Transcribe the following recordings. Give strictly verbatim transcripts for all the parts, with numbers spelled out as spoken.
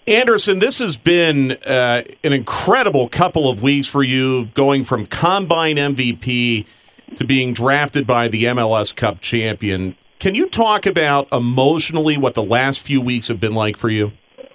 Anderson, this has been uh, an incredible couple of weeks for you, going from Combine M V P to being drafted by the M L S Cup champion. Can you talk about emotionally what the last few weeks have been like for you?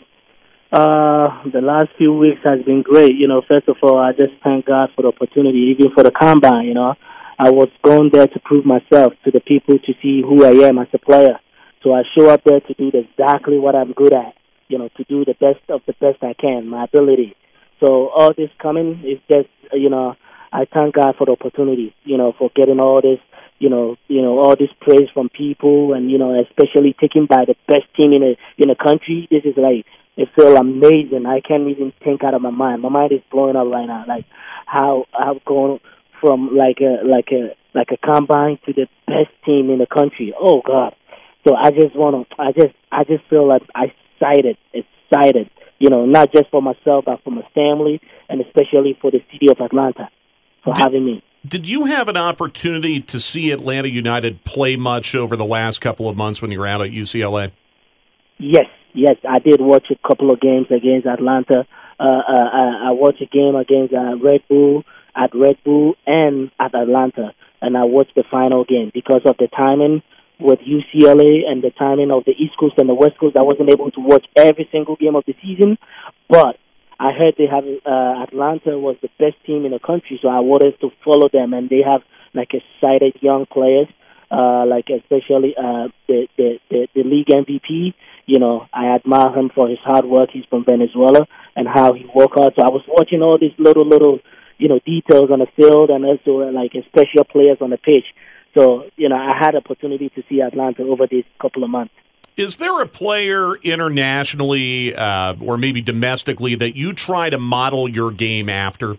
Uh, the last few weeks has been great. You know, first of all, I just thank God for the opportunity, even for the Combine, you know. I was going there to prove myself to the people to see who I am as a player. So I show up there to do exactly what I'm good at. You know, to do the best of the best I can, my ability. So all this coming is just, you know, I thank God for the opportunity, you know, for getting all this, you know, you know, all this praise from people, and, you know, especially taken by the best team in the in the country. This is like, it feels amazing. I can't even think out of my mind. My mind is blowing up right now. Like how I've gone from like a like a like a combine to the best team in the country. Oh God! So I just want to. I just I just feel like I. Excited, excited, you know, not just for myself, but for my family, and especially for the city of Atlanta for did, having me. Did you have an opportunity to see Atlanta United play much over the last couple of months when you were out at U C L A? Yes, yes, I did watch a couple of games against Atlanta. Uh, uh, I, I watched a game against uh, Red Bull, at Red Bull, and at Atlanta, and I watched the final game because of the timing with U C L A and the timing of the East Coast and the West Coast. I wasn't able to watch every single game of the season, but I heard they have uh, Atlanta was the best team in the country, so I wanted to follow them, and they have like excited young players, uh, like especially uh, the, the, the, the league M V P. You know, I admire him for his hard work. He's from Venezuela, and how he worked hard. So I was watching all these little, little, you know, details on the field, and also uh, like special players on the pitch. So, you know, I had opportunity to see Atlanta over these couple of months. Is there a player internationally uh, or maybe domestically that you try to model your game after?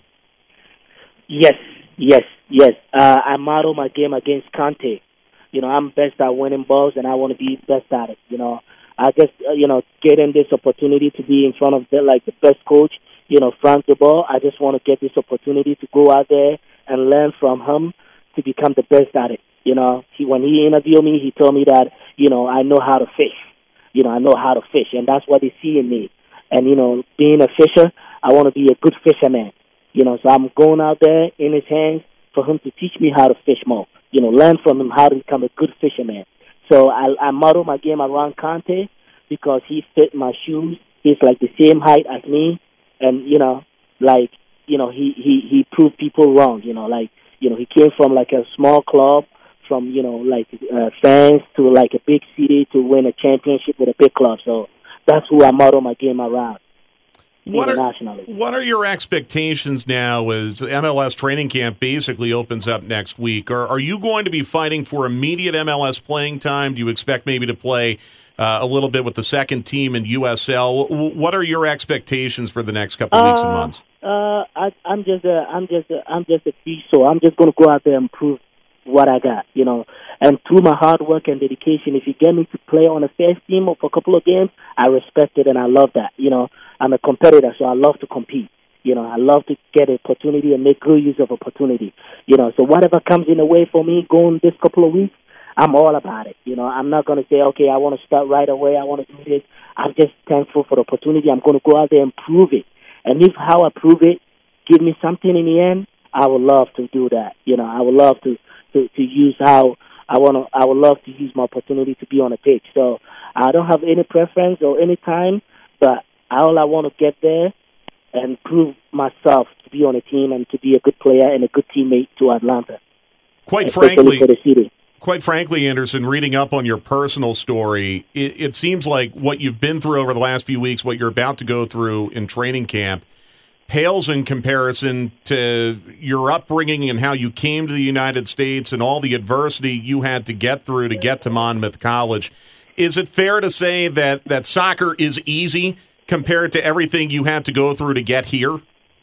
Yes, yes, yes. Uh, I model my game against Conte. You know, I'm best at winning balls, and I want to be best at it. You know, I just, uh, you know, getting this opportunity to be in front of the, like the best coach, you know, Frank de Boer. I just want to get this opportunity to go out there and learn from him, to become the best at it. You know, he, when he interviewed me, he told me that, you know, I know how to fish. You know, I know how to fish, and that's what they see in me. And, you know, being a fisher, I want to be a good fisherman. You know, so I'm going out there in his hands for him to teach me how to fish more. You know, learn from him how to become a good fisherman. So I, I model my game around Conte because he fit my shoes. He's like the same height as me. And, you know, like, you know, he, he, he proved people wrong, you know, like, you know, he came from like a small club, from, you know, like uh, fans to like a big city to win a championship with a big club. So that's who I model my game around what internationally. Are, what are your expectations now as the M L S training camp basically opens up next week? Are, are you going to be fighting for immediate M L S playing time? Do you expect maybe to play uh, a little bit with the second team in U S L? What are your expectations for the next couple of weeks uh, and months? Uh, I, I'm just a, I'm just a, I'm just a free soul. I'm just going to go out there and prove what I got, you know. And through my hard work and dedication, if you get me to play on a first team for a couple of games, I respect it and I love that. You know, I'm a competitor, so I love to compete. You know, I love to get an opportunity and make good use of opportunity. You know, so whatever comes in the way for me going this couple of weeks, I'm all about it. You know, I'm not going to say, okay, I want to start right away, I want to do this. I'm just thankful for the opportunity. I'm going to go out there and prove it. And if how I prove it give me something in the end, I would love to do that. You know, I would love to, to, to use how I want to, I would love to use my opportunity to be on a pitch. So I don't have any preference or any time, but all I want to get there and prove myself to be on a team and to be a good player and a good teammate to Atlanta. Quite frankly, for the city. Quite frankly, Anderson, reading up on your personal story, it, it seems like what you've been through over the last few weeks, what you're about to go through in training camp, pales in comparison to your upbringing and how you came to the United States and all the adversity you had to get through to get to Monmouth College. Is it fair to say that, that soccer is easy compared to everything you had to go through to get here?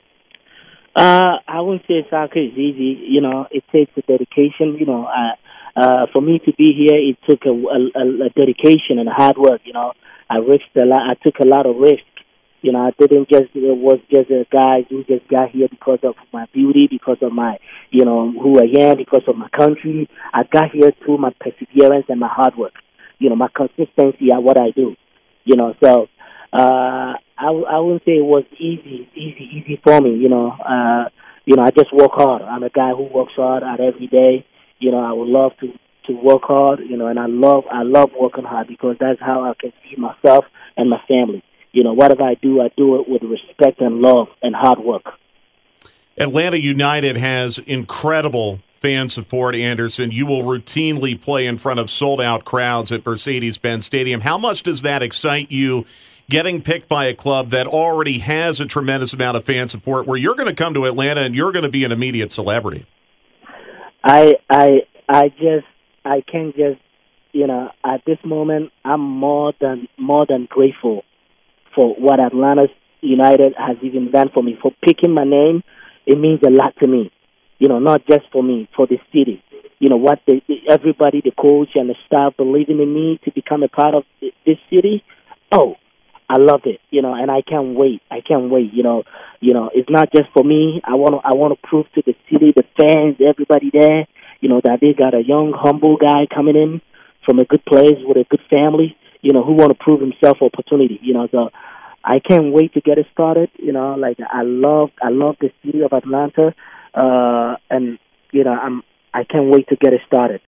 Uh, I wouldn't say soccer is easy. You know, it takes a dedication. You know, uh, uh, for me to be here, it took a, a, a dedication and hard work. You know, I risked a lot. I took a lot of risk. You know, I didn't just it was just a guy who just got here because of my beauty, because of my, you know, who I am, because of my country. I got here through my perseverance and my hard work. You know, my consistency at what I do. You know, so uh, I, w- I wouldn't say it was easy, easy, easy for me. You know, uh, you know, I just work hard. I'm a guy who works hard at every day. You know, I would love to to work hard. You know, and I love I love working hard because that's how I can feed myself and my family. You know, whatever I do, I do it with respect and love and hard work. Atlanta United has incredible fan support, Anderson. You will routinely play in front of sold-out crowds at Mercedes-Benz Stadium. How much does that excite you, getting picked by a club that already has a tremendous amount of fan support, where you're going to come to Atlanta and you're going to be an immediate celebrity? I I I just I can't just you know at this moment I'm more than more than grateful for what Atlanta United has even done for me, for picking my name. It means a lot to me. You know, not just for me, for the city. You know, what the, everybody, the coach and the staff believing in me to become a part of this city. Oh, I love it. You know, and I can't wait. I can't wait. You know, you know, it's not just for me. I want to. I want to prove to the city, the fans, everybody there. You know, that they got a young, humble guy coming in from a good place with a good family. You know, who want to prove himself opportunity. You know, so I can't wait to get it started. You know, like I love, I love the city of Atlanta. Uh, and, you know, I'm, I can't wait to get it started.